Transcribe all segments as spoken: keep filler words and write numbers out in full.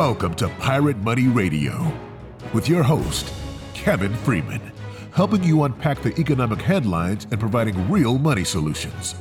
Welcome to Pirate Money Radio with your host, Kevin Freeman, helping you unpack the economic headlines and providing real money solutions.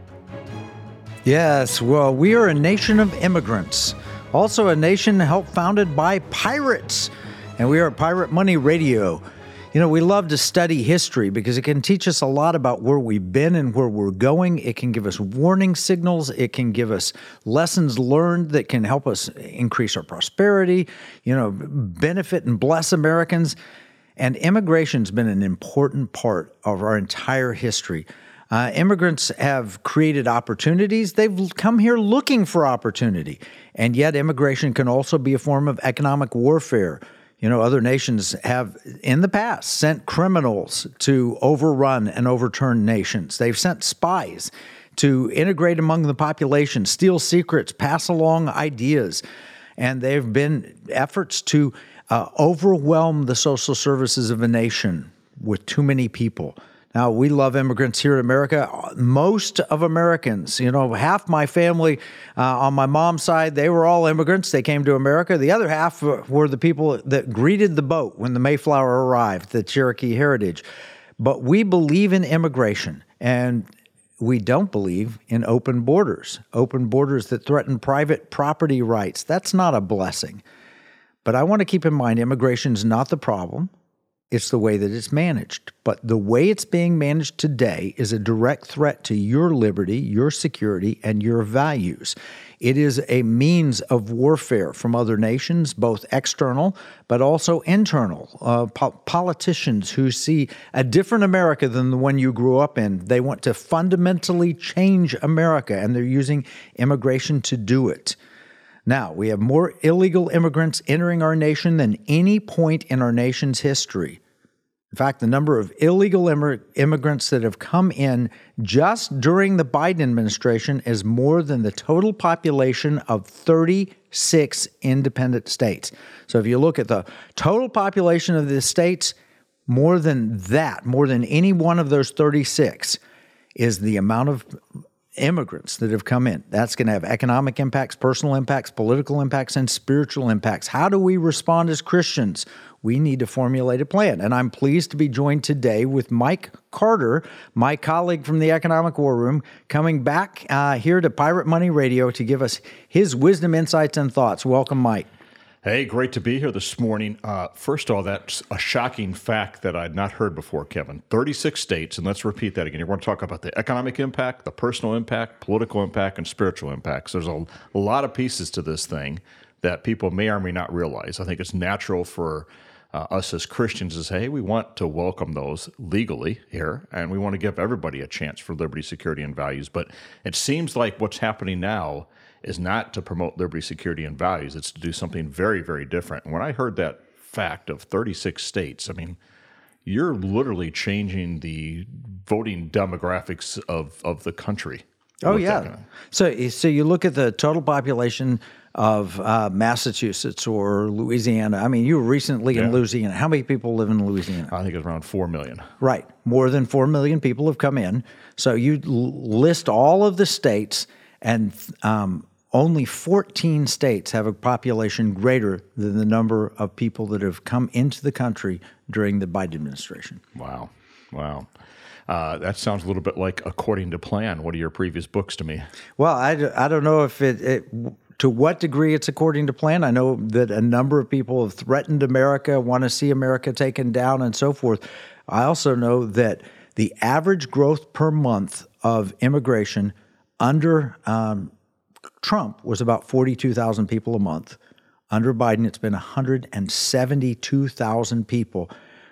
Yes, well, we are a nation of immigrants, also a nation helped founded by pirates, and we are Pirate Money Radio. You know, we love to study history because it can teach us a lot about where we've been and where we're going. It can give us warning signals. It can give us lessons learned that can help us increase our prosperity, you know, benefit and bless Americans. And immigration's been an important part of our entire history. Uh, immigrants have created opportunities. They've come here looking for opportunity. And yet immigration can also be a form of economic warfare. You know, other nations have, in the past, sent criminals to overrun and overturn nations. They've sent spies to integrate among the population, steal secrets, pass along ideas. And there have been efforts to uh, overwhelm the social services of a nation with too many people. Now, we love immigrants here in America. Most of Americans, you know, half my family uh, on my mom's side, they were all immigrants. They came to America. The other half were the people that greeted the boat when the Mayflower arrived, the Cherokee heritage. But we believe in immigration, and we don't believe in open borders, open borders that threaten private property rights. That's not a blessing. But I want to keep in mind, immigration is not the problem. It's the way that it's managed. But the way it's being managed today is a direct threat to your liberty, your security, and your values. It is a means of warfare from other nations, both external but also internal. Uh, po- politicians who see a different America than the one you grew up in, they want to fundamentally change America, and they're using immigration to do it. Now, we have more illegal immigrants entering our nation than any point in our nation's history. In fact, the number of illegal imm- immigrants that have come in just during the Biden administration is more than the total population of thirty-six independent states. So if you look at the total population of the states, more than that, more than any one of those thirty-six is the amount of immigrants that have come in. That's going to have economic impacts, personal impacts, political impacts, and spiritual impacts. How do we respond as Christians? We need to formulate a plan. And I'm pleased to be joined today with Mike Carter, my colleague from the Economic War Room, coming back uh, here to Pirate Money Radio to give us his wisdom, insights, and thoughts. Welcome, Mike. Hey, great to be here this morning. Uh, first of all, that's a shocking fact that I'd not heard before, Kevin. thirty-six states, and let's repeat that again. You want to talk about the economic impact, the personal impact, political impact, and spiritual impacts. There's a, a lot of pieces to this thing that people may or may not realize. I think it's natural for uh, us as Christians to say, hey, we want to welcome those legally here, and we want to give everybody a chance for liberty, security, and values. But it seems like what's happening now is not to promote liberty, security, and values. It's to do something very, very different. And when I heard that fact of thirty-six states, I mean, you're literally changing the voting demographics of, of the country. Oh, yeah. So, so you look at the total population of uh, Massachusetts or Louisiana. I mean, you were recently in yeah. Louisiana. How many people live in Louisiana? I think it's around four million. Right. More than four million people have come in. So you list all of the states, and um, only fourteen states have a population greater than the number of people that have come into the country during the Biden administration. Wow. Wow. Uh, that sounds a little bit like According to Plan, one of your previous books to me. Well, I, I don't know if it, it, to what degree it's according to plan. I know that a number of people have threatened America, want to see America taken down and so forth. I also know that the average growth per month of immigration under um, Trump was about forty-two thousand people a month. Under Biden, it's been one hundred seventy-two thousand people,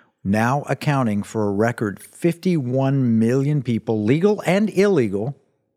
now accounting for a record fifty-one million people, legal and illegal,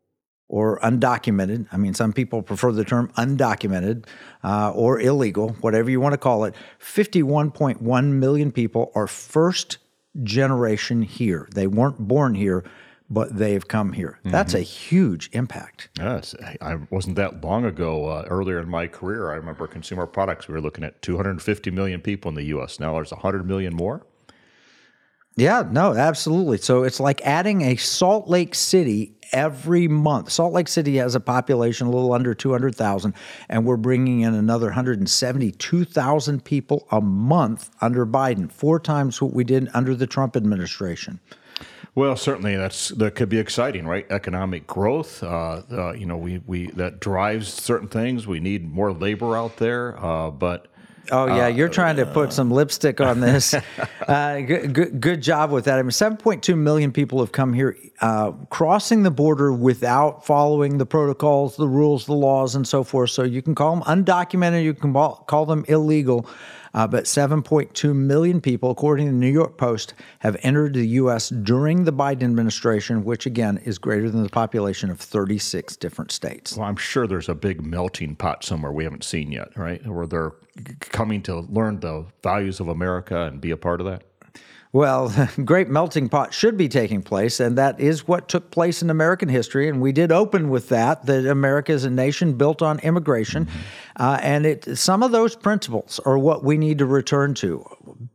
or undocumented. I mean, some people prefer the term undocumented uh, or illegal, whatever you want to call it. fifty-one point one million people are first generation here. They weren't born here, but they've come here. Mm-hmm. That's a huge impact. Yes. I wasn't that long ago, uh, earlier in my career, I remember consumer products, we were looking at two hundred fifty million people in the U S. Now there's one hundred million more. Yeah, no, absolutely. So it's like adding a Salt Lake City every month. Salt Lake City has a population a little under two hundred thousand, and we're bringing in another one hundred seventy-two thousand people a month under Biden, four times what we did under the Trump administration. Well, certainly that's that could be exciting, right? Economic growth, uh, uh, you know, we we that drives certain things. We need more labor out there, uh, but. Oh, yeah, you're trying to put some lipstick on this. uh, good, good, good job with that. I mean, seven point two million people have come here uh, crossing the border without following the protocols, the rules, the laws, and so forth. So you can call them undocumented, you can call them illegal. Uh, but seven point two million people, according to the New York Post, have entered the U S during the Biden administration, which, again, is greater than the population of thirty-six different states. Well, I'm sure there's a big melting pot somewhere we haven't seen yet, right? Where they're coming to learn the values of America and be a part of that. Well, great melting pot should be taking place, and that is what took place in American history. And we did open with that, that America is a nation built on immigration. Uh, and it, some of those principles are what we need to return to.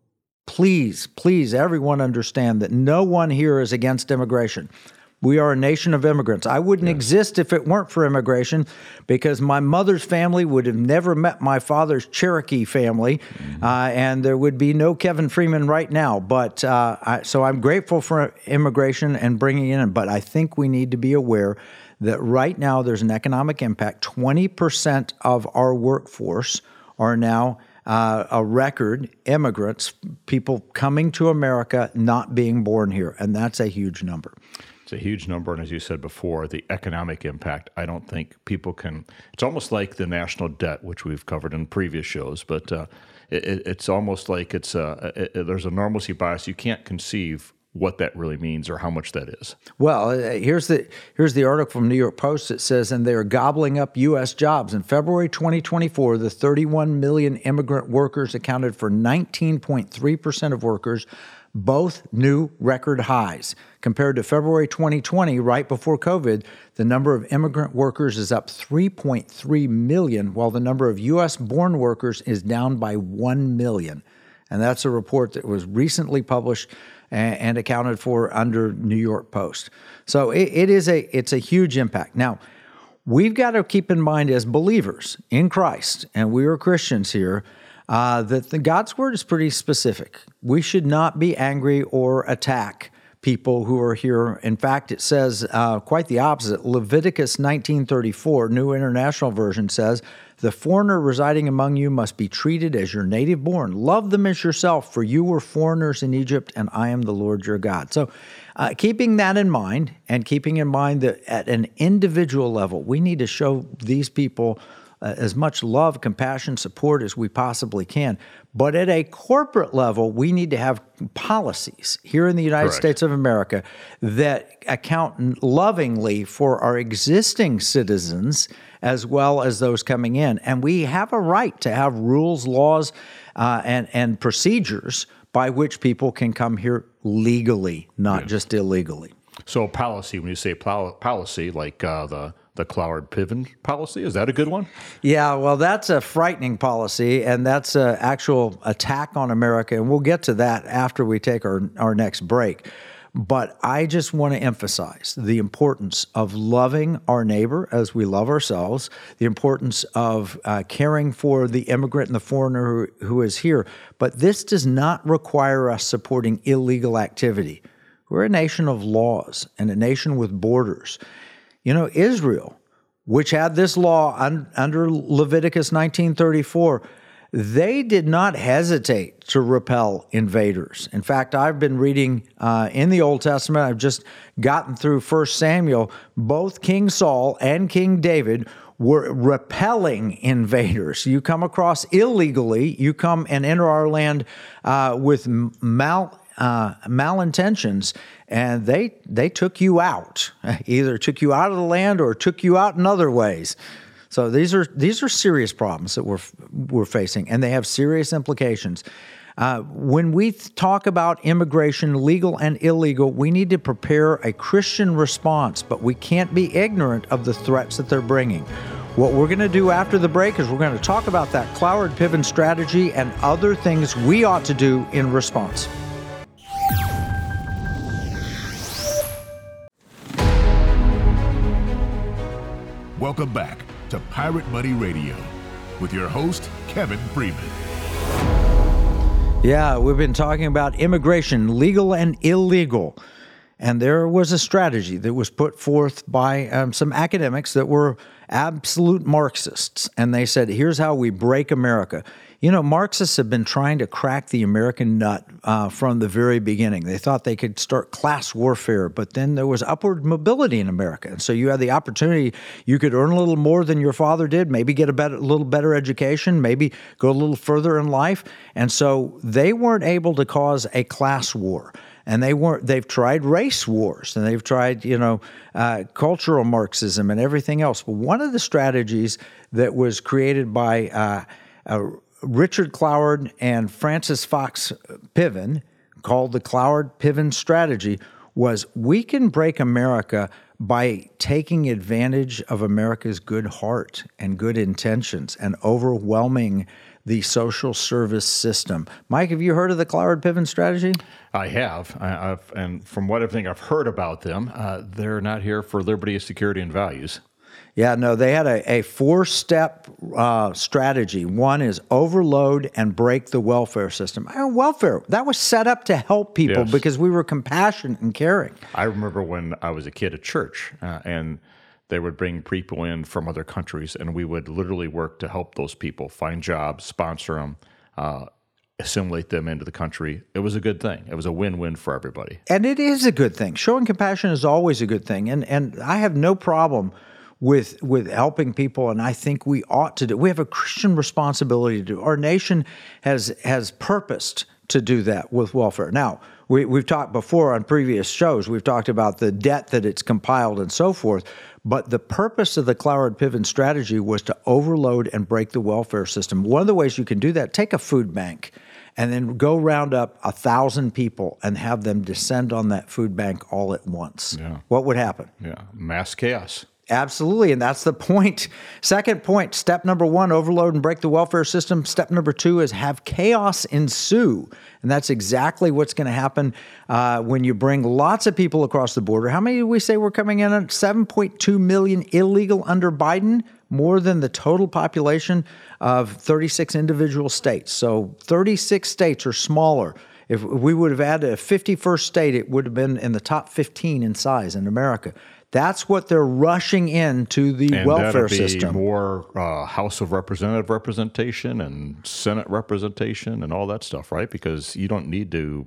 Please, please, everyone understand that no one here is against immigration. We are a nation of immigrants. I wouldn't yeah. exist if it weren't for immigration, because my mother's family would have never met my father's Cherokee family, mm-hmm. uh, and there would be no Kevin Freeman right now. But uh, I, so I'm grateful for immigration and bringing in, but I think we need to be aware that right now there's an economic impact. twenty percent of our workforce are now uh, a record immigrants, people coming to America, not being born here, and that's a huge number. It's a huge number, and as you said before, the economic impact, I don't think people can, it's almost like the national debt, which we've covered in previous shows, but uh, it, it's almost like it's a, it, there's a normalcy bias. You can't conceive what that really means or how much that is. Well, here's the here's the article from New York Post that says, and they are gobbling up U S jobs. In February twenty twenty-four, the thirty-one million immigrant workers accounted for nineteen point three percent of workers, both new record highs. Compared to February twenty twenty, right before COVID, the number of immigrant workers is up three point three million, while the number of U S-born workers is down by one million. And that's a report that was recently published and, and accounted for under New York Post. So it, it is a it's a huge impact. Now, we've got to keep in mind as believers in Christ, and we are Christians here, Uh, that the God's word is pretty specific. We should not be angry or attack people who are here. In fact, it says uh, quite the opposite. Leviticus nineteen thirty-four, New International Version, says, "The foreigner residing among you must be treated as your native born. Love them as yourself, for you were foreigners in Egypt, and I am the Lord your God." So uh, keeping that in mind, and keeping in mind that at an individual level, we need to show these people Uh, as much love, compassion, support as we possibly can. But at a corporate level, we need to have policies here in the United Correct. States of America that account lovingly for our existing citizens as well as those coming in. And we have a right to have rules, laws, uh, and, and procedures by which people can come here legally, not yes. just illegally. So policy, when you say pol- policy, like uh, the the Cloward-Piven policy, is that a good one? Yeah, well, that's a frightening policy, and that's an actual attack on America, and we'll get to that after we take our, our next break. But I just want to emphasize the importance of loving our neighbor as we love ourselves, the importance of uh, caring for the immigrant and the foreigner who, who is here. But this does not require us supporting illegal activity. We're a nation of laws and a nation with borders. You know, Israel, which had this law un, under Leviticus nineteen thirty-four, they did not hesitate to repel invaders. In fact, I've been reading uh, in the Old Testament, I've just gotten through First Samuel, both King Saul and King David were repelling invaders. You come across illegally, you come and enter our land uh, with mal Uh, malintentions, and they they took you out, either took you out of the land or took you out in other ways. So these are these are serious problems that we're we're facing, and they have serious implications. Uh, when we talk about immigration, legal and illegal, we need to prepare a Christian response, but we can't be ignorant of the threats that they're bringing. What we're going to do after the break is we're going to talk about that Cloward-Piven strategy and other things we ought to do in response. Welcome back to Pirate Money Radio with your host, Kevin Freeman. Yeah, we've been talking about immigration, legal and illegal. And there was a strategy that was put forth by um, some academics that were absolute Marxists. And they said, here's how we break America. You know, Marxists have been trying to crack the American nut uh, from the very beginning. They thought they could start class warfare, but then there was upward mobility in America. And so you had the opportunity, you could earn a little more than your father did, maybe get a better, a little better education, maybe go a little further in life. And so they weren't able to cause a class war. And they weren't. They've tried race wars, and they've tried, you know, uh, cultural Marxism and everything else. But one of the strategies that was created by uh, uh, Richard Cloward and Francis Fox Piven, called the Cloward-Piven strategy, was we can break America by taking advantage of America's good heart and good intentions and overwhelming the social service system. Mike, have you heard of the Cloward-Piven strategy? I have, I, I've, and from what everything I've heard about them, uh, they're not here for liberty, security, and values. Yeah, no, they had a, a four-step uh, strategy. One is overload and break the welfare system. Uh, welfare, that was set up to help people Yes. because we were compassionate and caring. I remember when I was a kid at church, uh, and they would bring people in from other countries, and we would literally work to help those people find jobs, sponsor them, uh, assimilate them into the country. It was a good thing. It was a win-win for everybody. And it is a good thing. Showing compassion is always a good thing. And and I have no problem with with helping people, and I think we ought to do. We have a Christian responsibility to do. Our nation has has purposed to do that with welfare. Now, we, we've talked before on previous shows, we've talked about the debt that it's compiled and so forth, but the purpose of the Cloward-Piven strategy was to overload and break the welfare system. One of the ways you can do that, take a food bank and then go round up a thousand people and have them descend on that food bank all at once. Yeah. What would happen? Yeah, mass chaos. Absolutely, and that's the point. Second point, step number one, overload and break the welfare system. Step number two is have chaos ensue, and that's exactly what's going to happen uh, when you bring lots of people across the border. How many did we say were coming in? At seven point two million illegal under Biden, more than the total population of thirty-six individual states. So thirty-six states or smaller. If we would have added a fifty-first state, it would have been in the top fifteen in size in America. That's what they're rushing into the And welfare that'll be system. more uh, House of Representative representation and Senate representation and all that stuff, right? Because you don't need to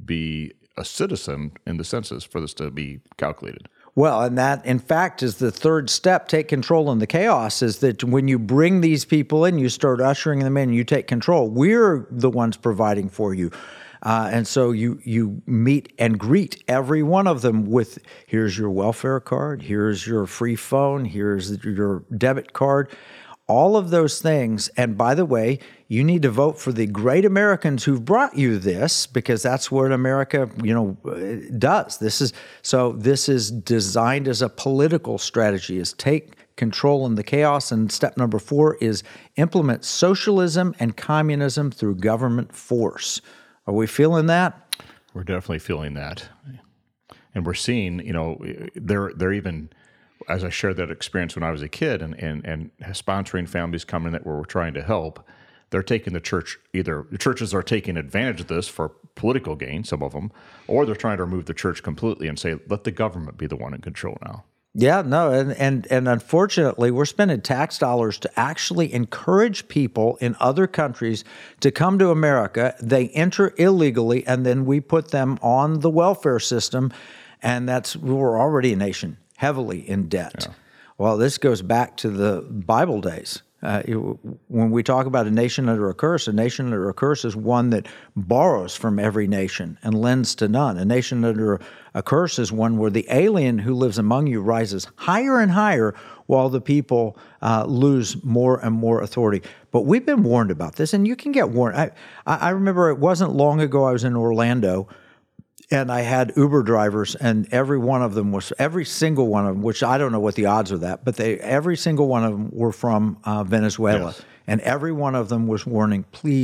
be a citizen in the census for this to be calculated. Well, and that, in fact, is the third step, take control in the chaos, is that when you bring these people in, you start ushering them in, you take control. We're the ones providing for you. Uh, and so you you meet and greet every one of them with, here's your welfare card, here's your free phone, here's your debit card, all of those things. And by the way, you need to vote for the great Americans who've brought you this, because that's what America, you know, does. This is so this is designed as a political strategy, is take control in the chaos. And step number four is implement socialism and communism through government force. Are we feeling that? We're definitely feeling that. And we're seeing, you know, they're they're even, as I shared that experience when I was a kid and, and, and sponsoring families coming that we're trying to help, they're taking the church, either the churches are taking advantage of this for political gain, some of them, or they're trying to remove the church completely and say, let the government be the one in control now. Yeah, no, and, and and unfortunately, we're spending tax dollars to actually encourage people in other countries to come to America. They enter illegally, and then we put them on the welfare system, and that's we're already a nation heavily in debt. Yeah. Well, this goes back to the Bible days. Uh, it, when we talk about a nation under a curse, a nation under a curse is one that borrows from every nation and lends to none. A nation under a curse is one where the alien who lives among you rises higher and higher while the people uh, lose more and more authority. But we've been warned about this, and you can get warned. I, I remember it wasn't long ago I was in Orlando, and I had Uber drivers, and every one of them was, every single one of them, which I don't know what the odds of that, but they, every single one of them were from uh, Venezuela. Yes. And every one of them was warning, please,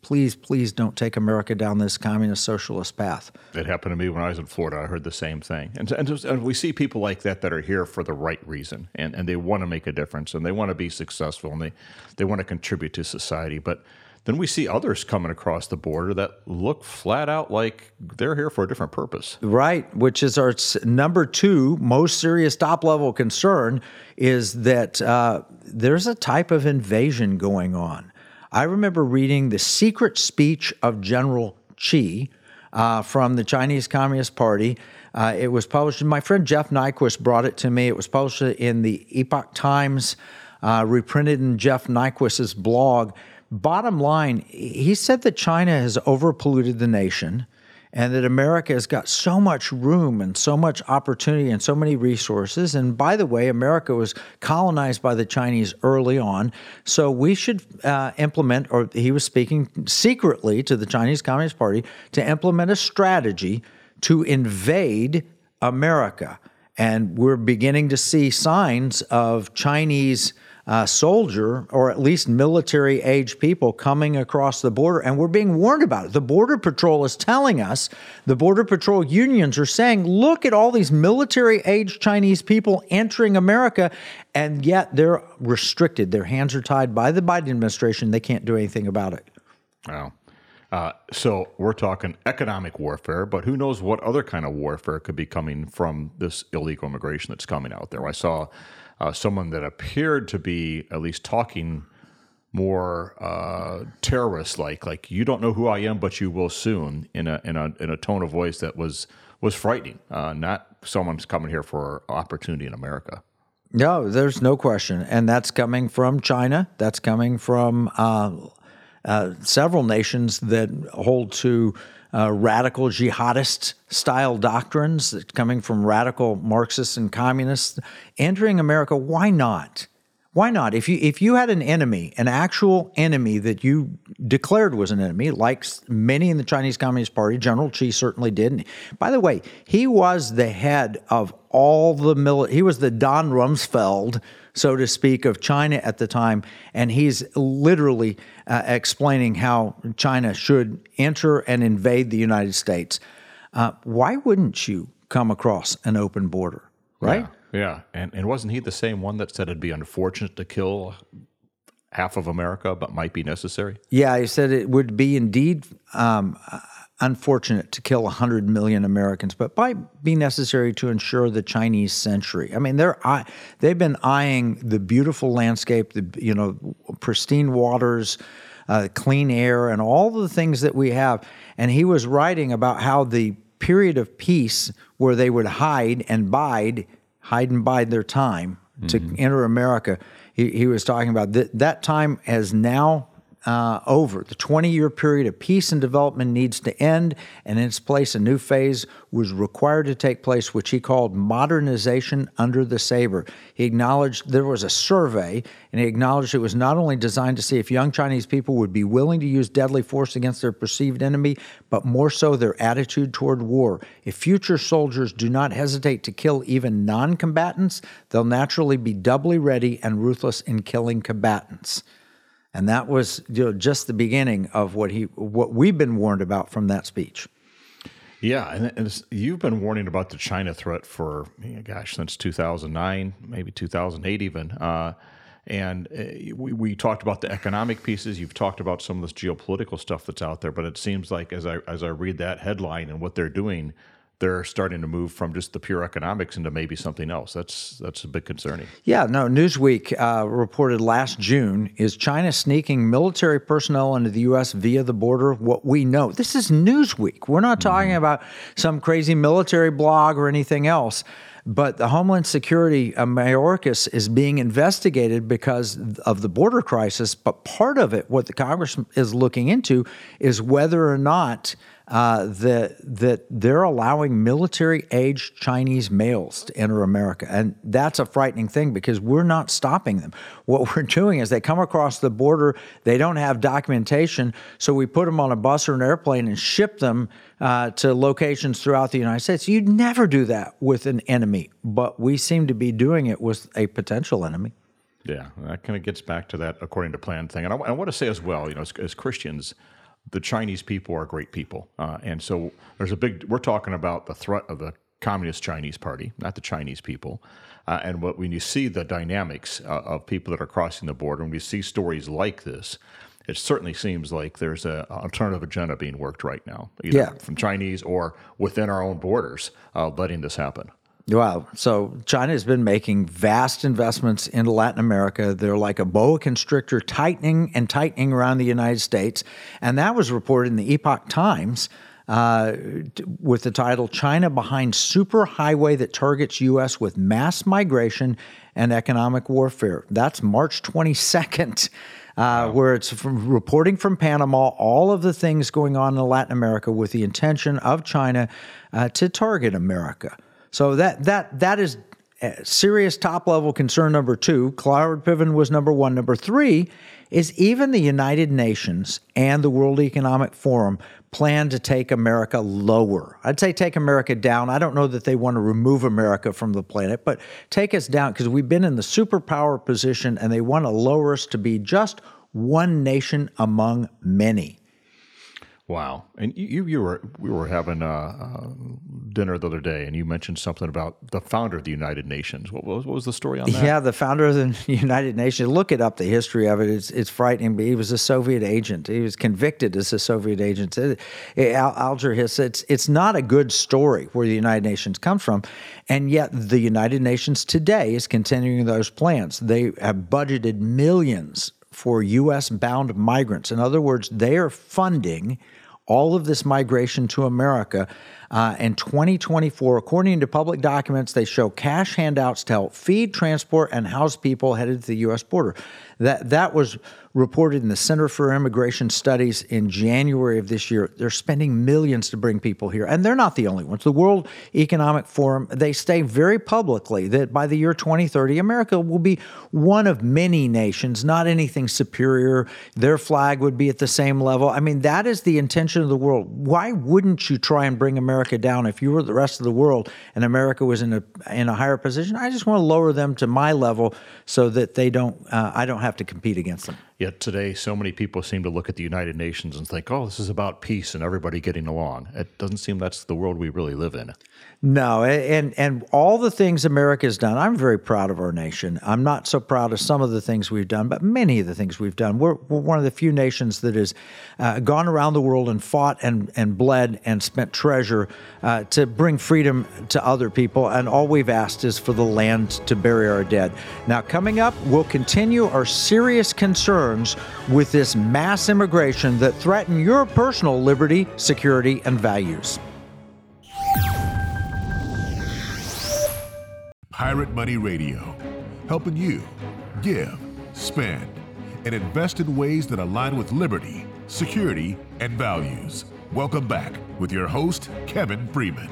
please, please don't take America down this communist socialist path. It happened to me when I was in Florida. I heard the same thing. And, and, just, and we see people like that that are here for the right reason, and, and they want to make a difference, and they want to be successful, and they, they want to contribute to society. But then we see others coming across the border that look flat out like they're here for a different purpose. Right, which is our s- number two most serious top-level concern, is that uh, there's a type of invasion going on. I remember reading The Secret Speech of General Qi uh, from the Chinese Communist Party. Uh, it was published, my friend Jeff Nyquist brought it to me. It was published in the Epoch Times, uh, reprinted in Jeff Nyquist's blog. Bottom line, he said that China has overpolluted the nation and that America has got so much room and so much opportunity and so many resources. And by the way, America was colonized by the Chinese early on, so we should uh, implement, or he was speaking secretly to the Chinese Communist Party, to implement a strategy to invade America. And we're beginning to see signs of Chinese Uh, soldier, or at least military-age people coming across the border, and we're being warned about it. The Border Patrol is telling us, the Border Patrol unions are saying, look at all these military-age Chinese people entering America, and yet they're restricted. Their hands are tied by the Biden administration. They can't do anything about it. Wow. Uh, so we're talking economic warfare, but who knows what other kind of warfare could be coming from this illegal immigration that's coming out there. I saw Uh, someone that appeared to be at least talking more uh, terrorist-like, like you don't know who I am, but you will soon, in a in a in a tone of voice that was was frightening. Uh, not someone's coming here for opportunity in America. No, there's no question, and that's coming from China. That's coming from uh, uh, several nations that hold to Uh, radical jihadist-style doctrines, that's coming from radical Marxists and communists entering America. Why not? Why not? If you if you had an enemy, an actual enemy that you declared was an enemy, like many in the Chinese Communist Party, General Qi certainly did. And by the way, he was the head of all the military. He was the Don Rumsfeld, so to speak, of China at the time, and he's literally uh, explaining how China should enter and invade the United States. Uh, why wouldn't you come across an open border, right? Yeah, yeah. And, and wasn't he the same one that said it'd be unfortunate to kill half of America, but might be necessary? Yeah, he said it would be indeed um, unfortunate to kill one hundred million Americans, but might be necessary to ensure the Chinese century. I mean, they're they've been eyeing the beautiful landscape, the you know pristine waters, uh, clean air, and all the things that we have. And he was writing about how the period of peace where they would hide and bide, hide and bide their time to mm-hmm. enter America. He, he was talking about th- that time has now Uh, over. The twenty-year period of peace and development needs to end, and in its place, a new phase was required to take place, which he called modernization under the saber. He acknowledged there was a survey, and he acknowledged it was not only designed to see if young Chinese people would be willing to use deadly force against their perceived enemy, but more so their attitude toward war. If future soldiers do not hesitate to kill even non-combatants, they'll naturally be doubly ready and ruthless in killing combatants. And that was you know, just the beginning of what he, what we've been warned about from that speech. Yeah, and, and it's, you've been warning about the China threat for, gosh, since two thousand nine, maybe two thousand eight even. Uh, and uh, we, we talked about the economic pieces. You've talked about some of this geopolitical stuff that's out there. But it seems like as I as I read that headline and what they're doing, they're starting to move from just the pure economics into maybe something else. That's that's a bit concerning. Yeah, no, Newsweek uh, reported last June, is China sneaking military personnel into the U S via the border? What we know. This is Newsweek. We're not talking mm-hmm. about some crazy military blog or anything else. But the Homeland Security, uh, Mayorkas, is being investigated because of the border crisis. But part of it, what the Congress is looking into, is whether or not uh, that that they're allowing military-aged Chinese males to enter America. And that's a frightening thing because we're not stopping them. What we're doing is they come across the border, they don't have documentation, so we put them on a bus or an airplane and ship them uh, to locations throughout the United States. You'd never do that with an enemy, but we seem to be doing it with a potential enemy. Yeah, that kind of gets back to that according to plan thing. And I, I want to say as well, you know, as, as Christians, the Chinese people are great people. Uh, and so there's a big, we're talking about the threat of the Communist Chinese Party, not the Chinese people. Uh, and what, when you see the dynamics uh, of people that are crossing the border, when you see stories like this, it certainly seems like there's an alternative agenda being worked right now, either Yeah. from Chinese or within our own borders, uh, letting this happen. Wow. So China has been making vast investments into Latin America. They're like a boa constrictor, tightening and tightening around the United States. And that was reported in the Epoch Times uh, with the title, China Behind Superhighway That Targets U S with Mass Migration and Economic Warfare. That's March twenty-second. Uh, wow. Where it's from reporting from Panama, all of the things going on in Latin America with the intention of China uh, to target America. So that that that is a serious top-level concern number two. Cloward Piven was number one. Number three is even the United Nations and the World Economic Forum plan to take America lower. I'd say take America down. I don't know that they want to remove America from the planet, but take us down because we've been in the superpower position and they want to lower us to be just one nation among many. Wow. And you, you were, we were having uh, uh, dinner the other day, and you mentioned something about the founder of the United Nations. What was, what was the story on that? Yeah, the founder of the United Nations. Look it up, the history of it. It's, it's frightening. But he was a Soviet agent. He was convicted as a Soviet agent. It, it, Al, Alger Hiss, it's, it's not a good story where the United Nations comes from. And yet the United Nations today is continuing those plans. They have budgeted millions for U S-bound migrants. In other words, they are funding all of this migration to America. Uh, in twenty twenty-four, according to public documents, they show cash handouts to help feed, transport, and house people headed to the U S border. That that was reported in the Center for Immigration Studies in January of this year. They're spending millions to bring people here, and they're not the only ones. The World Economic Forum, they say very publicly that by the year twenty thirty, America will be one of many nations, not anything superior. Their flag would be at the same level. I mean, that is the intention of the world. Why wouldn't you try and bring America down if you were the rest of the world and America was in a in a higher position? I just want to lower them to my level so that they don't. Uh, I don't have to compete against them. Yet today, so many people seem to look at the United Nations and think, oh, this is about peace and everybody getting along. It doesn't seem that's the world we really live in. No, and and all the things America has done, I'm very proud of our nation. I'm not so proud of some of the things we've done, but many of the things we've done. We're, we're one of the few nations that has uh, gone around the world and fought and, and bled and spent treasure uh, to bring freedom to other people, and all we've asked is for the land to bury our dead. Now, coming up, we'll continue our serious concerns with this mass immigration that threaten your personal liberty, security, and values. Pirate Money Radio, helping you give, spend, and invest in ways that align with liberty, security, and values. Welcome back with your host, Kevin Freeman.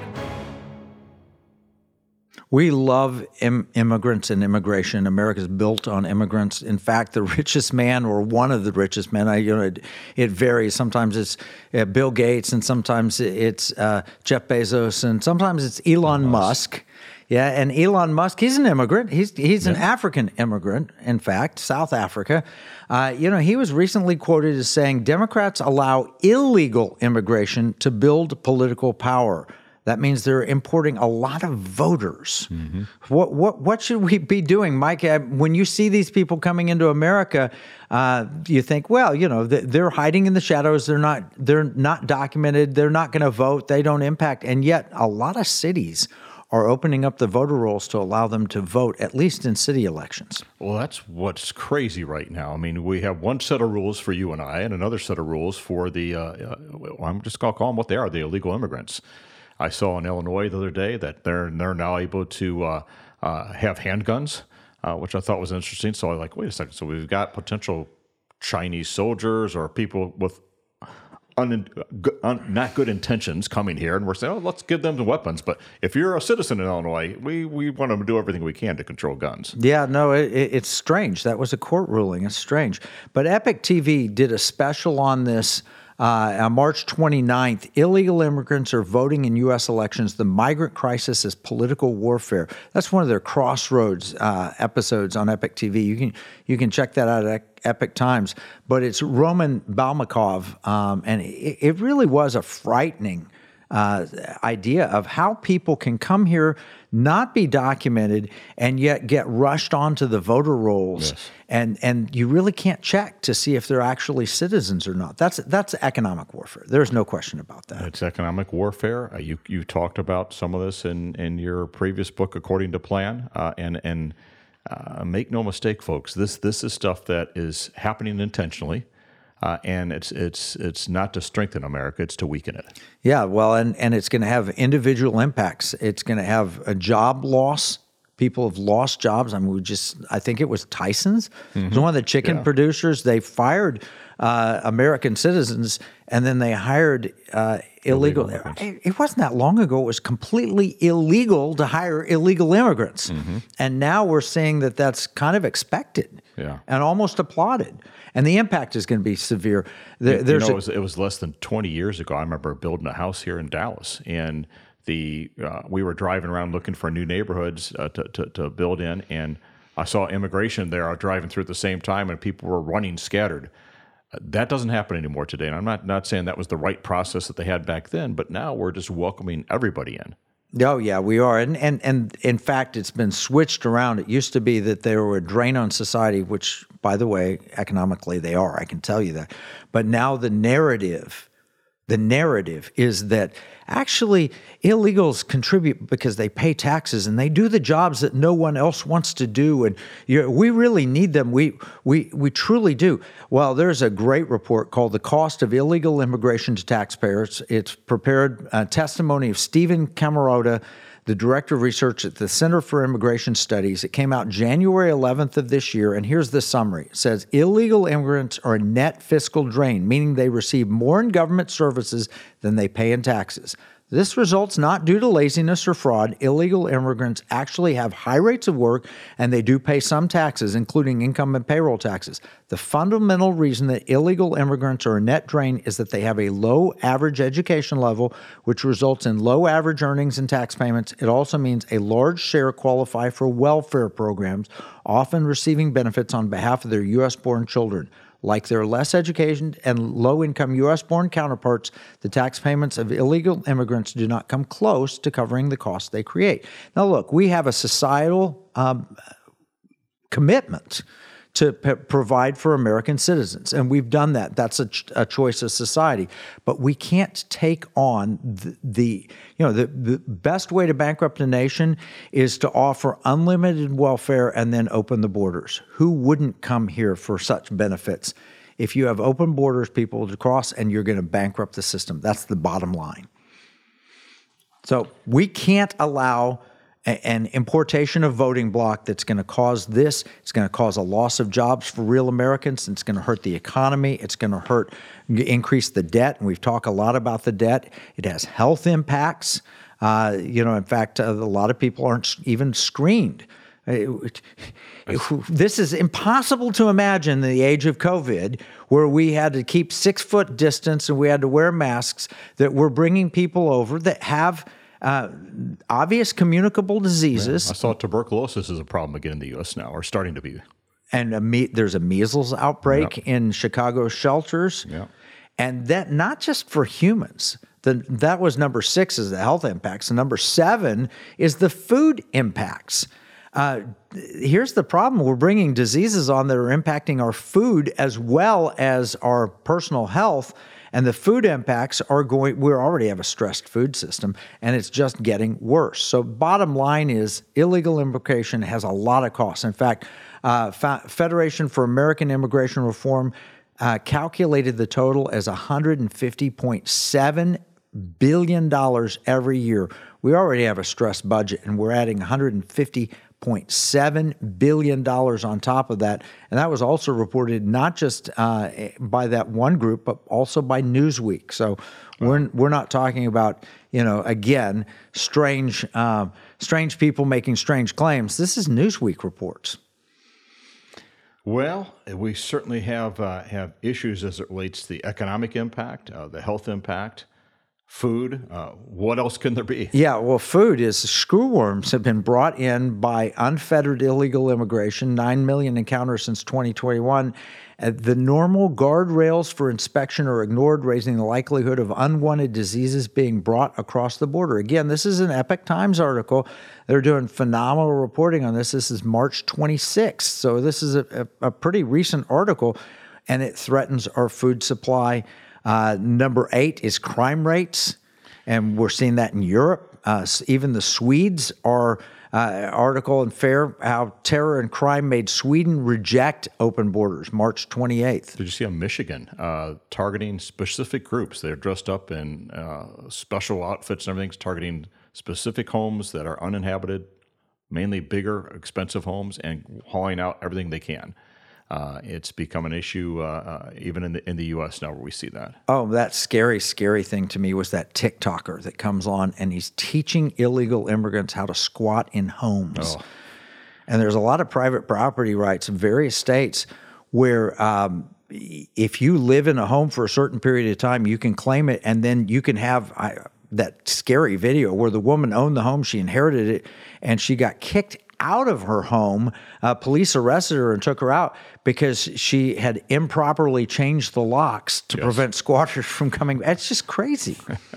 We love im- immigrants and immigration. America's built on immigrants. In fact, the richest man, or one of the richest men, I, you know, it, it varies. Sometimes it's uh, Bill Gates, and sometimes it's uh, Jeff Bezos, and sometimes it's Elon Musk. Musk. Yeah, and Elon Musk, he's an immigrant. He's he's yeah. an African immigrant, in fact, South Africa. Uh, you know, he was recently quoted as saying, Democrats allow illegal immigration to build political power. That means they're importing a lot of voters. Mm-hmm. What what what should we be doing, Mike? When you see these people coming into America, uh, you think, well, you know, they're hiding in the shadows. They're not they're not documented. They're not going to vote. They don't impact. And yet, a lot of cities are opening up the voter rolls to allow them to vote, at least in city elections. Well, that's what's crazy right now. I mean, we have one set of rules for you and I, and another set of rules for the. Uh, uh, I'm just going to call them what they are: the illegal immigrants. I saw in Illinois the other day that they're they're now able to uh, uh, have handguns, uh, which I thought was interesting. So I was like, wait a second. So we've got potential Chinese soldiers or people with un, un, not good intentions coming here, and we're saying, oh, let's give them the weapons. But if you're a citizen in Illinois, we, we want to do everything we can to control guns. Yeah, no, it, it's strange. That was a court ruling. It's strange. But Epic T V did a special on this Uh, on March twenty-ninth, illegal immigrants are voting in U S elections. The migrant crisis is political warfare. That's one of their Crossroads uh, episodes on Epic T V. You can you can check that out at Epic Times. But it's Roman Balmakov, um, and it, it really was a frightening uh, idea of how people can come here, not be documented, and yet get rushed onto the voter rolls. Yes. And and you really can't check to see if they're actually citizens or not. That's that's economic warfare. There's no question about that. It's economic warfare. Uh, you you talked about some of this in, in your previous book, According to Plan. Uh, and and uh, make no mistake, folks, this this is stuff that is happening intentionally. Uh, and it's it's it's not to strengthen America; it's to weaken it. Yeah, well, and, and it's going to have individual impacts. It's going to have a job loss. People have lost jobs. I mean, we just I think it was Tyson's. Mm-hmm. It was one of the chicken yeah. producers. They fired uh, American citizens, and then they hired uh, illegal. illegal it, it wasn't that long ago. It was completely illegal to hire illegal immigrants, mm-hmm. and now we're seeing that that's kind of expected yeah. and almost applauded. And the impact is going to be severe. There, you there's know, a, it, was, it was less than twenty years ago. I remember building a house here in Dallas, and the uh, we were driving around looking for new neighborhoods uh, to, to to build in, and I saw immigration there. I was driving through at the same time, and people were running scattered. Uh, that doesn't happen anymore today. And I'm not not saying that was the right process that they had back then, but now we're just welcoming everybody in. Oh, yeah, we are. And, and and in fact, it's been switched around. It used to be that they were a drain on society, which, by the way, economically they are. I can tell you that. But now the narrative, the narrative is that actually illegals contribute because they pay taxes and they do the jobs that no one else wants to do. And you know, we really need them. We, we, we truly do. Well, there's a great report called The Cost of Illegal Immigration to Taxpayers. It's prepared uh, testimony of Stephen Camarota, the Director of Research at the Center for Immigration Studies. It came out January eleventh of this year, and here's the summary. It says, illegal immigrants are a net fiscal drain, meaning they receive more in government services than they pay in taxes. This results not due to laziness or fraud. Illegal immigrants actually have high rates of work, and they do pay some taxes, including income and payroll taxes. The fundamental reason that illegal immigrants are a net drain is that they have a low average education level, which results in low average earnings and tax payments. It also means a large share qualify for welfare programs, often receiving benefits on behalf of their U S-born children. Like their less educated and low-income U S-born counterparts, the tax payments of illegal immigrants do not come close to covering the costs they create. Now, look, we have a societal um, commitment to p- provide for American citizens, and we've done that. That's a, ch- a choice of society. But we can't take on the, the you know, the, the best way to bankrupt a nation is to offer unlimited welfare and then open the borders. Who wouldn't come here for such benefits? If you have open borders, people will cross, and you're going to bankrupt the system. That's the bottom line. So we can't allow an importation of voting bloc that's going to cause this. It's going to cause a loss of jobs for real Americans. It's going to hurt the economy. It's going to hurt, increase the debt. And we've talked a lot about the debt. It has health impacts. Uh, you know, in fact, uh, a lot of people aren't even screened. It, it, this is impossible to imagine in the age of COVID, where we had to keep six foot distance and we had to wear masks, that we're bringing people over that have Uh, obvious communicable diseases. Yeah, I saw tuberculosis is a problem again in the U S now, or starting to be. And a me- there's a measles outbreak yep. in Chicago shelters. Yep. And that not just for humans. The, that was number six is the health impacts. And number seven is the food impacts. Uh, here's the problem. We're bringing diseases on that are impacting our food as well as our personal health. And the food impacts are going, we already have a stressed food system, and it's just getting worse. So bottom line is illegal immigration has a lot of costs. In fact, uh, Federation for American Immigration Reform uh, calculated the total as one hundred fifty point seven billion dollars every year. We already have a stressed budget, and we're adding one hundred fifty point seven billion dollars on top of that. And that was also reported not just uh, by that one group, but also by Newsweek. So we're we're not talking about, you know, again, strange um, strange people making strange claims. This is Newsweek reports. Well, we certainly have uh, have issues as it relates to the economic impact, uh, the health impact, food. Uh, what else can there be? Yeah, well, food is screwworms have been brought in by unfettered illegal immigration, nine million encounters since twenty twenty-one. Uh, the normal guardrails for inspection are ignored, raising the likelihood of unwanted diseases being brought across the border. Again, this is an Epoch Times article. They're doing phenomenal reporting on this. This is March twenty-sixth, so this is a, a, a pretty recent article, and it threatens our food supply. Uh, number eight is crime rates, and we're seeing that in Europe. Uh, even the Swedes are, uh, article in Fair, how terror and crime made Sweden reject open borders, March twenty-eighth. Did you see on Michigan uh, targeting specific groups? They're dressed up in uh, special outfits and everything, targeting specific homes that are uninhabited, mainly bigger, expensive homes, and hauling out everything they can. Uh, it's become an issue uh, uh, even in the in the U S now where we see that. Oh, that scary, scary thing to me was that TikToker that comes on and he's teaching illegal immigrants how to squat in homes. Oh. And there's a lot of private property rights in various states where um, if you live in a home for a certain period of time, you can claim it, and then you can have I, that scary video where the woman owned the home, she inherited it, and she got kicked out of her home. Uh, police arrested her and took her out because she had improperly changed the locks to yes. prevent squatters from coming. It's just crazy.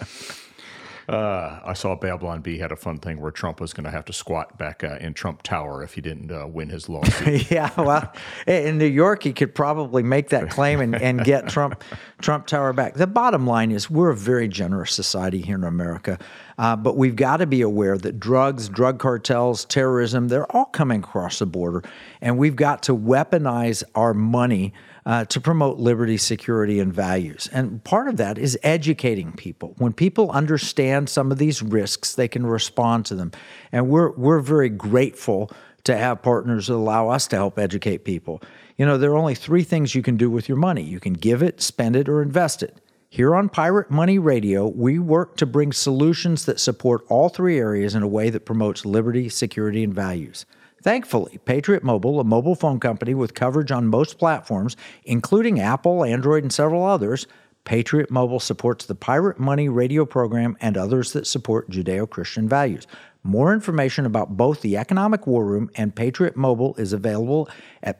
uh, I saw Babylon Bee had a fun thing where Trump was going to have to squat back uh, in Trump Tower if he didn't uh, win his lawsuit. Yeah, well, in New York, he could probably make that claim and, and get Trump Trump Tower back. The bottom line is we're a very generous society here in America. Uh, but we've got to be aware that drugs, drug cartels, terrorism, they're all coming across the border. And we've got to weaponize our money uh, to promote liberty, security, and values. And part of that is educating people. When people understand some of these risks, they can respond to them. And we're we're very grateful to have partners that allow us to help educate people. You know, there are only three things you can do with your money. You can give it, spend it, or invest it. Here on Pirate Money Radio, we work to bring solutions that support all three areas in a way that promotes liberty, security, and values. Thankfully, Patriot Mobile, a mobile phone company with coverage on most platforms, including Apple, Android, and several others, Patriot Mobile supports the Pirate Money Radio program and others that support Judeo-Christian values. More information about both the Economic War Room and Patriot Mobile is available at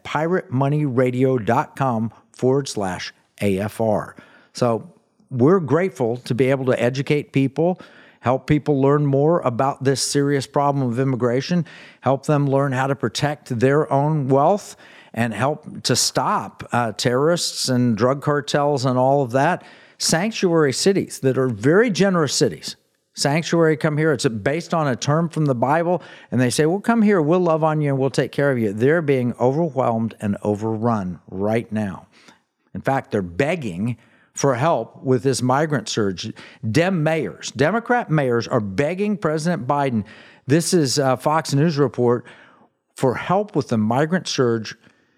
piratemoneyradio.com forward slash AFR. So, we're grateful to be able to educate people, help people learn more about this serious problem of immigration, help them learn how to protect their own wealth, and help to stop uh, terrorists and drug cartels and all of that. Sanctuary cities that are very generous cities. Sanctuary, come here. It's based on a term from the Bible, and they say, well, come here, we'll love on you, and we'll take care of you. They're being overwhelmed and overrun right now. In fact, they're begging for help with this migrant surge. Dem mayors, Democrat mayors are begging President Biden, this is a Fox News report, for help with the migrant surge.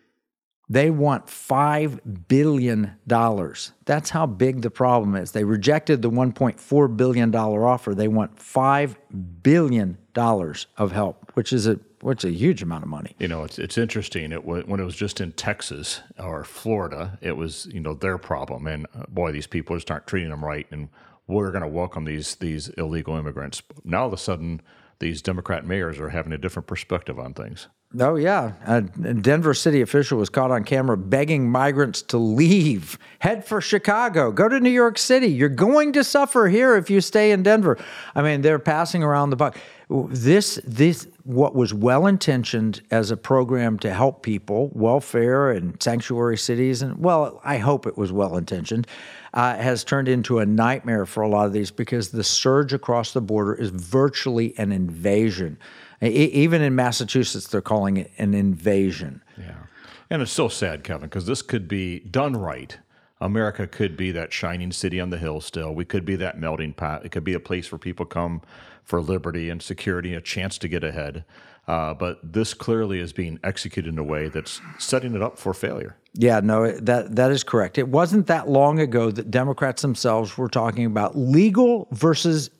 They want five billion dollars. That's how big the problem is. They rejected the one point four billion dollars offer. They want five billion dollars of help, which is a which is a huge amount of money. You know, it's it's interesting. It was, when it was just in Texas or Florida, it was, you know, their problem. And uh, boy, these people just aren't treating them right. And we're going to welcome these these illegal immigrants. Now, all of a sudden, these Democrat mayors are having a different perspective on things. Oh, yeah. A Denver city official was caught on camera begging migrants to leave, head for Chicago, go to New York City. You're going to suffer here if you stay in Denver. I mean, they're passing around the buck. This, this, what was well-intentioned as a program to help people, welfare and sanctuary cities, and, well, I hope it was well-intentioned, uh, has turned into a nightmare for a lot of these because the surge across the border is virtually an invasion. Even in Massachusetts, they're calling it an invasion. Yeah. And it's so sad, Kevin, because this could be done right. America could be that shining city on the hill still. We could be that melting pot. It could be a place where people come for liberty and security, a chance to get ahead. Uh, but this clearly is being executed in a way that's setting it up for failure. Yeah, no, that that is correct. It wasn't that long ago that Democrats themselves were talking about legal versus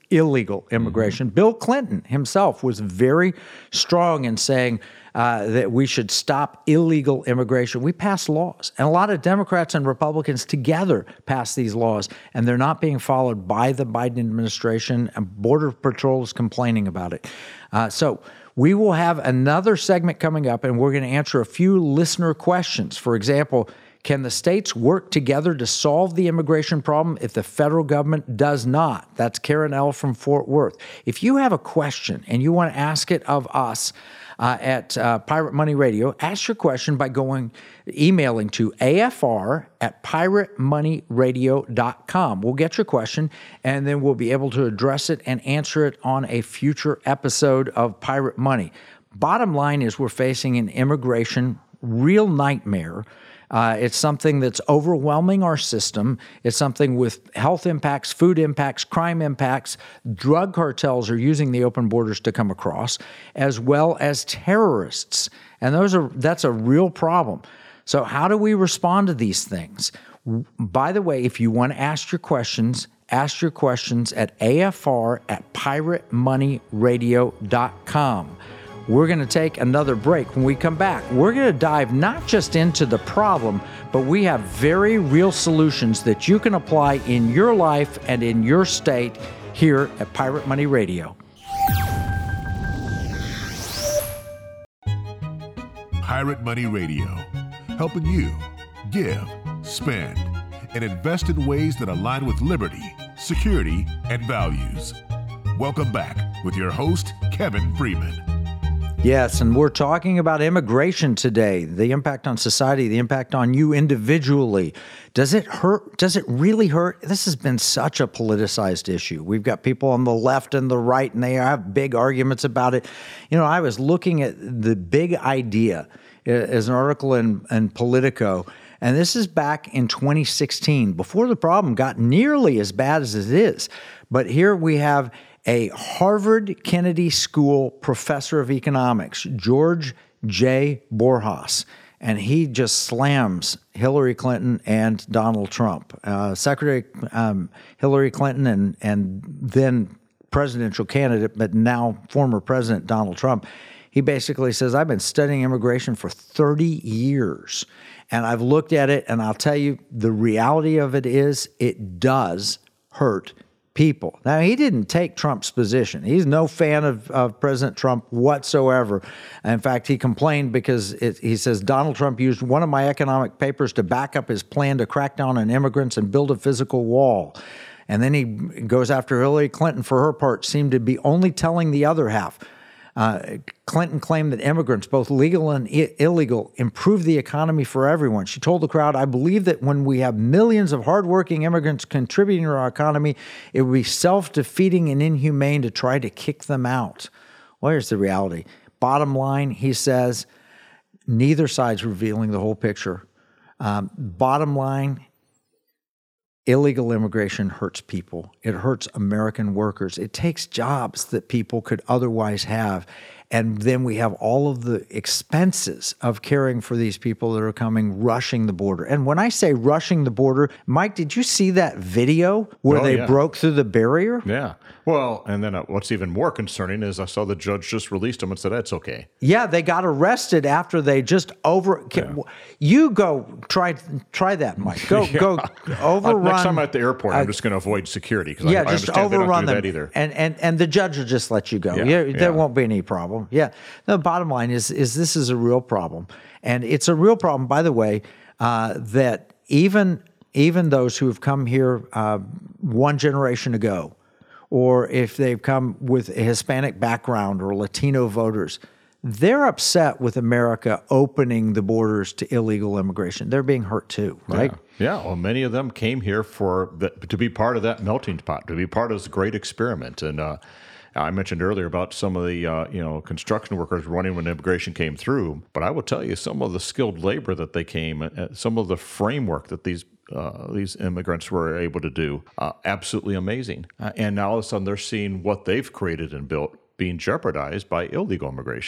illegal immigration. Mm-hmm. Bill Clinton himself was very strong in saying uh, that we should stop illegal immigration. We passed laws, and a lot of Democrats and Republicans together passed these laws, and they're not being followed by the Biden administration, and Border Patrol is complaining about it. Uh, so we will have another segment coming up, and we're going to answer a few listener questions. For example, can the states work together to solve the immigration problem if the federal government does not? That's Karen L. from Fort Worth. If you have a question and you want to ask it of us uh, at uh, Pirate Money Radio, ask your question by going emailing to A F R at pirate money radio dot com. We'll get your question, and then we'll be able to address it and answer it on a future episode of Pirate Money. Bottom line is we're facing an immigration real nightmare. Uh, it's something that's overwhelming our system. It's something with health impacts, food impacts, crime impacts. Drug cartels are using the open borders to come across, as well as terrorists. And those are that's a real problem. So how do we respond to these things? By the way, if you want to ask your questions, ask your questions at A F R at pirate money radio dot com. We're going to take another break. When we come back, we're going to dive not just into the problem, but we have very real solutions that you can apply in your life and in your state here at Pirate Money Radio. Pirate Money Radio, helping you give, spend, and invest in ways that align with liberty, security, and values. Welcome back with your host, Kevin Freeman. Yes, and we're talking about immigration today, the impact on society, the impact on you individually. Does it hurt? Does it really hurt? This has been such a politicized issue. We've got people on the left and the right, and they have big arguments about it. You know, I was looking at the big idea as an article in, in Politico, and this is back in twenty sixteen, before the problem got nearly as bad as it is. But here we have a Harvard Kennedy School professor of economics, George J. Borjas, and he just slams Hillary Clinton and Donald Trump. Uh, Secretary um, Hillary Clinton and, and then presidential candidate, but now former President Donald Trump, he basically says, I've been studying immigration for thirty years, and I've looked at it, and I'll tell you, the reality of it is it does hurt people. Now, he didn't take Trump's position. He's no fan of, of President Trump whatsoever. In fact, he complained because it, he says, Donald Trump used one of my economic papers to back up his plan to crack down on immigrants and build a physical wall. And then he goes after Hillary Clinton, for her part, seemed to be only telling the other half. Uh, Clinton claimed that immigrants, both legal and I- illegal, improve the economy for everyone. She told the crowd, I believe that when we have millions of hardworking immigrants contributing to our economy, it would be self-defeating and inhumane to try to kick them out. Well, here's the reality. Bottom line, he says, neither side's revealing the whole picture. Um, bottom line, illegal immigration hurts people. It hurts American workers. It takes jobs that people could otherwise have. And then we have all of the expenses of caring for these people that are coming, rushing the border. And when I say rushing the border, Mike, did you see that video where oh, they yeah. broke through the barrier? Yeah. Well, and then uh, what's even more concerning is I saw the judge just released them and said, that's okay. Yeah, they got arrested after they just over. Yeah. You go try try that, Mike. Go yeah. go overrun. Uh, next time I'm at the airport, uh, I'm just going to avoid security because yeah, I, I just understand overrun they don't do them. that either. And and and the judge will just let you go. Yeah, yeah, yeah. There won't be any problem. Yeah. The bottom line is is this is a real problem, and it's a real problem, by the way, uh, that even even those who have come here uh, one generation ago, or if they've come with a Hispanic background or Latino voters, they're upset with America opening the borders to illegal immigration. They're being hurt too, right? Yeah. yeah. Well, many of them came here for the, to be part of that melting pot, to be part of this great experiment. And uh, I mentioned earlier about some of the uh, you know construction workers running when immigration came through. But I will tell you, some of the skilled labor that they came, uh, some of the framework that these Uh, these immigrants were able to do, uh, absolutely amazing. Uh, and now all of a sudden they're seeing what they've created and built being jeopardized by illegal immigration.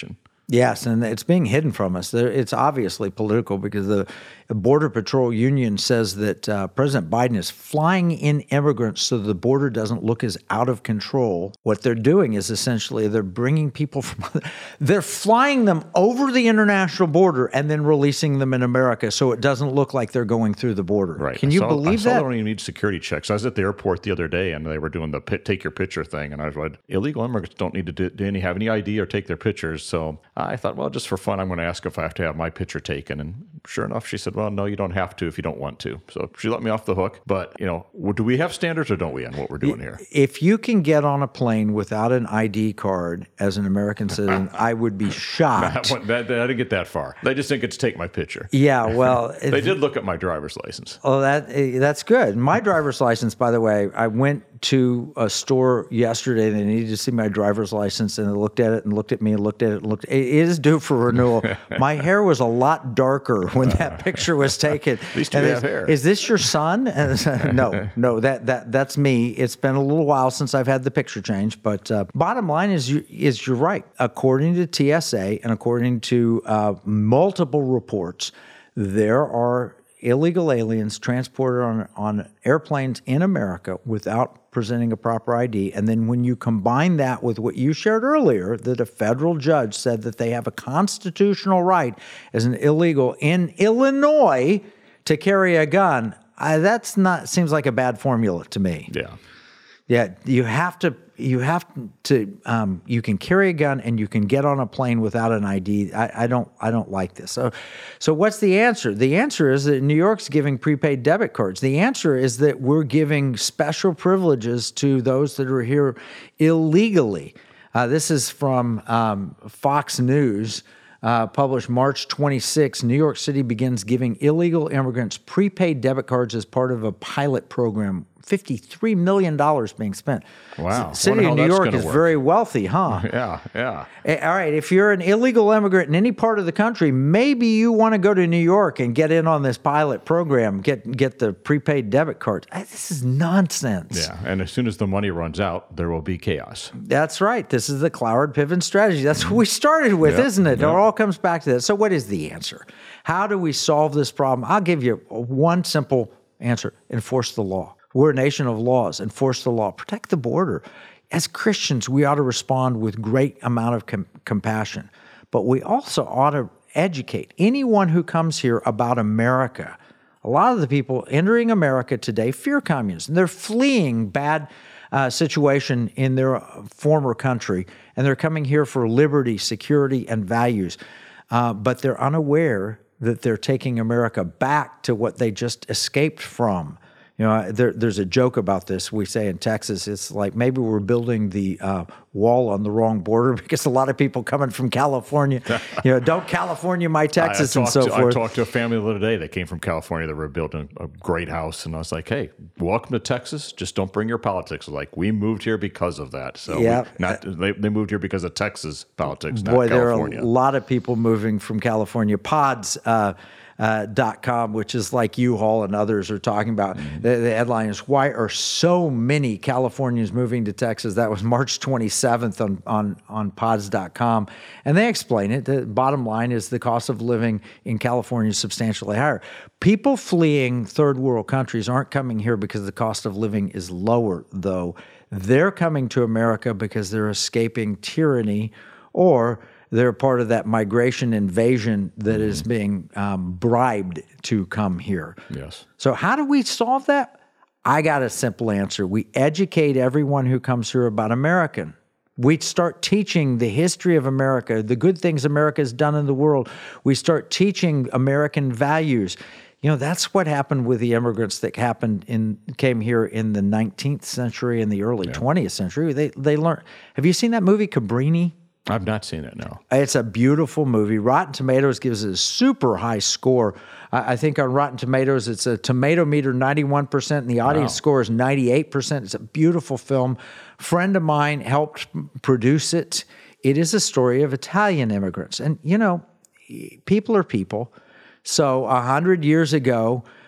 Yes, and it's being hidden from us. It's obviously political because the Border Patrol Union says that uh, President Biden is flying in immigrants so the border doesn't look as out of control. What they're doing is essentially they're bringing people from, they're flying them over the international border and then releasing them in America so it doesn't look like they're going through the border. Right. Can you I saw, believe I saw that? They don't even need security checks. I was at the airport the other day and they were doing the pit, take your picture thing. And I was like, illegal immigrants don't need to do, do any, have any I D or take their pictures. So I thought, well, just for fun, I'm going to ask if I have to have my picture taken. And sure enough, she said, well, no, you don't have to if you don't want to. So she let me off the hook. But, you know, do we have standards or don't we on what we're doing here? If you can get on a plane without an I D card as an American citizen, I would be shocked. that, that, I didn't get that far. They just didn't get to take my picture. Yeah, well. They did look at my driver's license. Oh, that that's good. My driver's license, by the way, I went to a store yesterday and they needed to see my driver's license and they looked at it and looked at me and looked at it and looked. It is due for renewal. My hair was a lot darker when that picture was taken. At least you and have is, hair. Is this your son? And no, no, that that that's me. It's been a little while since I've had the picture changed, but uh, bottom line is you is you're right. According to T S A and according to uh, multiple reports, there are illegal aliens transported on, on airplanes in America without presenting a proper I D. And then when you combine that with what you shared earlier, that a federal judge said that they have a constitutional right as an illegal in Illinois to carry a gun, I, that's not seems like a bad formula to me. Yeah. Yeah, you have to. You have to. Um, you can carry a gun and you can get on a plane without an I D. I, I don't. I don't like this. So, so what's the answer? The answer is that New York's giving prepaid debit cards. The answer is that we're giving special privileges to those that are here illegally. Uh, this is from um, Fox News. Uh, published March twenty-sixth, New York City begins giving illegal immigrants prepaid debit cards as part of a pilot program. fifty-three million dollars being spent. Wow. The city of New York is work. very wealthy, huh? Yeah, yeah. All right, if you're an illegal immigrant in any part of the country, maybe you want to go to New York and get in on this pilot program, get get the prepaid debit cards. This is nonsense. Yeah, and as soon as the money runs out, there will be chaos. That's right. This is the Cloward Piven strategy. That's what we started with, yep, isn't it? Yep. It all comes back to that. So what is the answer? How do we solve this problem? I'll give you one simple answer. Enforce the law. We're a nation of laws. Enforce the law. Protect the border. As Christians, we ought to respond with great amount of com- compassion. But we also ought to educate anyone who comes here about America. A lot of the people entering America today fear communism. They're fleeing bad uh, situation in their former country, and they're coming here for liberty, security, and values. Uh, but they're unaware that they're taking America back to what they just escaped from. You know, there, there's a joke about this. We say in Texas, it's like maybe we're building the uh, wall on the wrong border because a lot of people coming from California, you know, don't California my Texas I, I and so to, forth. I talked to a family the other day that came from California that were building a great house. And I was like, hey, welcome to Texas. Just don't bring your politics. Like, we moved here because of that. So yeah. we, not they, they moved here because of Texas politics, not Boy, California. There are a lot of people moving from California. Pods, uh, Uh, dot com, which is like U-Haul and others are talking about. Mm-hmm. The, the headline is, why are so many Californians moving to Texas? That was March twenty-seventh on, on, on pods dot com. And they explain it. The bottom line is the cost of living in California is substantially higher. People fleeing third world countries aren't coming here because the cost of living is lower, though. They're coming to America because they're escaping tyranny, or they're part of that migration invasion that mm-hmm. is being um, bribed to come here. Yes. So how do we solve that? I got a simple answer. We educate everyone who comes here about American. We start teaching the history of America, the good things America has done in the world. We start teaching American values. You know, that's what happened with the immigrants that happened in came here in the nineteenth century and the early yeah. twentieth century. They they learned. Have you seen that movie Cabrini? I've not seen it, no. It's a beautiful movie. Rotten Tomatoes gives it a super high score. I think on Rotten Tomatoes, it's a tomato meter ninety-one percent, and the audience wow. score is ninety-eight percent. It's a beautiful film. A friend of mine helped produce it. It is a story of Italian immigrants. And, you know, people are people. So a hundred years ago,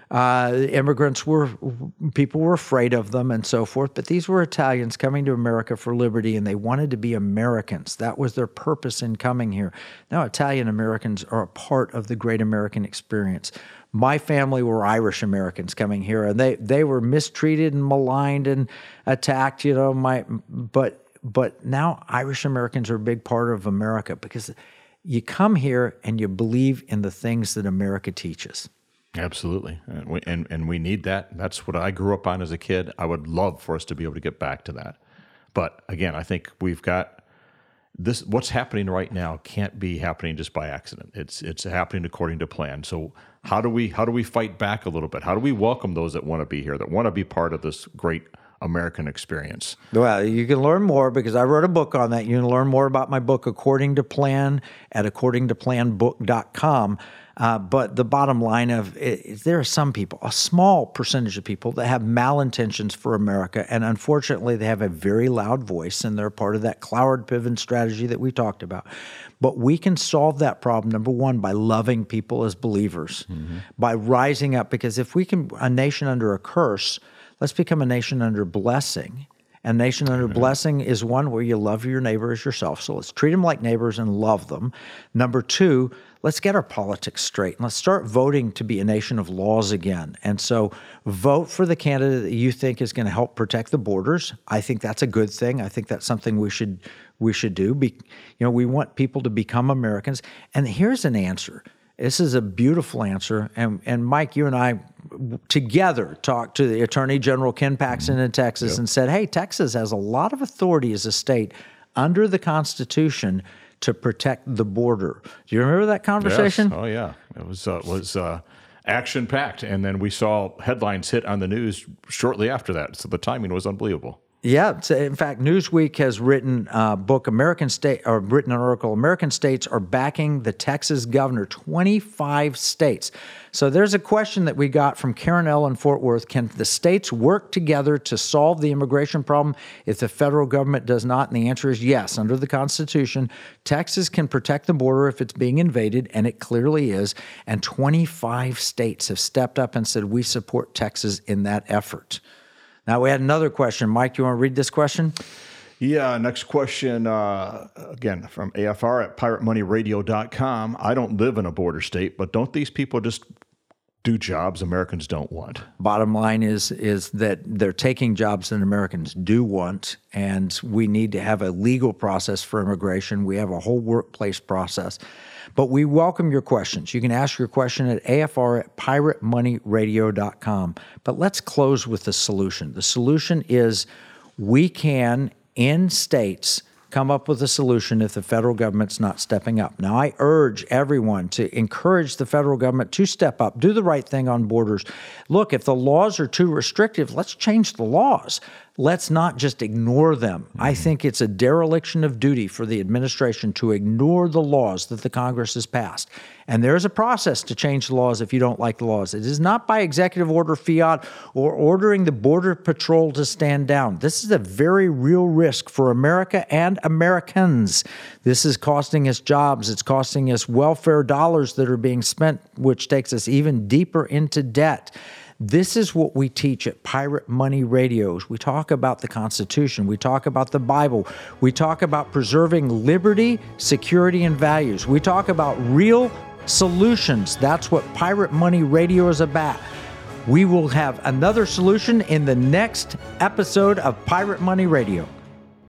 Uh, immigrants were, people were afraid of them and so forth, but these were Italians coming to America for liberty, and they wanted to be Americans. That was their purpose in coming here. Now, Italian Americans are a part of the great American experience. My family were Irish Americans coming here, and they, they were mistreated and maligned and attacked, you know, my, but, but now Irish Americans are a big part of America because you come here and you believe in the things that America teaches. Absolutely. And we, and, and we need that. That's what I grew up on as a kid. I would love for us to be able to get back to that. But again, I think we've got this, what's happening right now can't be happening just by accident. It's it's happening according to plan. So how do we how do we fight back a little bit? How do we welcome those that want to be here, that want to be part of this great American experience? Well, you can learn more because I wrote a book on that. You can learn more about my book, According to Plan, at according to plan book dot com. Uh, but the bottom line of it is there are some people, a small percentage of people, that have malintentions for America, and unfortunately they have a very loud voice, and they're part of that Cloward-Piven strategy that we talked about. But we can solve that problem, number one, by loving people as believers, mm-hmm. by rising up, because if we can, a nation under a curse, let's become a nation under blessing. A nation under mm-hmm. blessing is one where you love your neighbor as yourself. So let's treat them like neighbors and love them. Number two, let's get our politics straight. And let's start voting to be a nation of laws again. And so vote for the candidate that you think is going to help protect the borders. I think that's a good thing. I think that's something we should we should do. Be, you know, we want people to become Americans. And here's an answer. This is a beautiful answer. And, and Mike, you and I together talked to the Attorney General Ken Paxton in Texas yep. and said, hey, Texas has a lot of authority as a state under the Constitution to protect the border. Do you remember that conversation? Yes. Oh, yeah. It was uh, was uh, action-packed. And then we saw headlines hit on the news shortly after that. So the timing was unbelievable. Yeah. In fact, Newsweek has written a book, American State, or written an article, American states are backing the Texas governor, twenty-five states. So there's a question that we got from Karen L. in Fort Worth. Can the states work together to solve the immigration problem if the federal government does not? And the answer is yes. Under the Constitution, Texas can protect the border if it's being invaded, and it clearly is. And twenty-five states have stepped up and said, we support Texas in that effort. Now, we had another question. Mike, do you want to read this question? Yeah, next question, uh, again, from A F R at pirate money radio dot com. I don't live in a border state, but don't these people just do jobs Americans don't want? Bottom line is is that they're taking jobs that Americans do want, and we need to have a legal process for immigration. We have a whole workplace process. But we welcome your questions. You can ask your question at A F R at pirate money radio dot com. But let's close with the solution. The solution is we can, in states, come up with a solution if the federal government's not stepping up. Now, I urge everyone to encourage the federal government to step up, do the right thing on borders. Look, if the laws are too restrictive, let's change the laws. Let's not just ignore them. Mm-hmm. I think it's a dereliction of duty for the administration to ignore the laws that the Congress has passed. And there is a process to change the laws if you don't like the laws. It is not by executive order, fiat, or ordering the Border Patrol to stand down. This is a very real risk for America and Americans. This is costing us jobs. It's costing us welfare dollars that are being spent, which takes us even deeper into debt. This is what we teach at Pirate Money Radios. We talk about the Constitution. We talk about the Bible. We talk about preserving liberty, security, and values. We talk about real solutions. That's what Pirate Money Radio is about. We will have another solution in the next episode of Pirate Money Radio.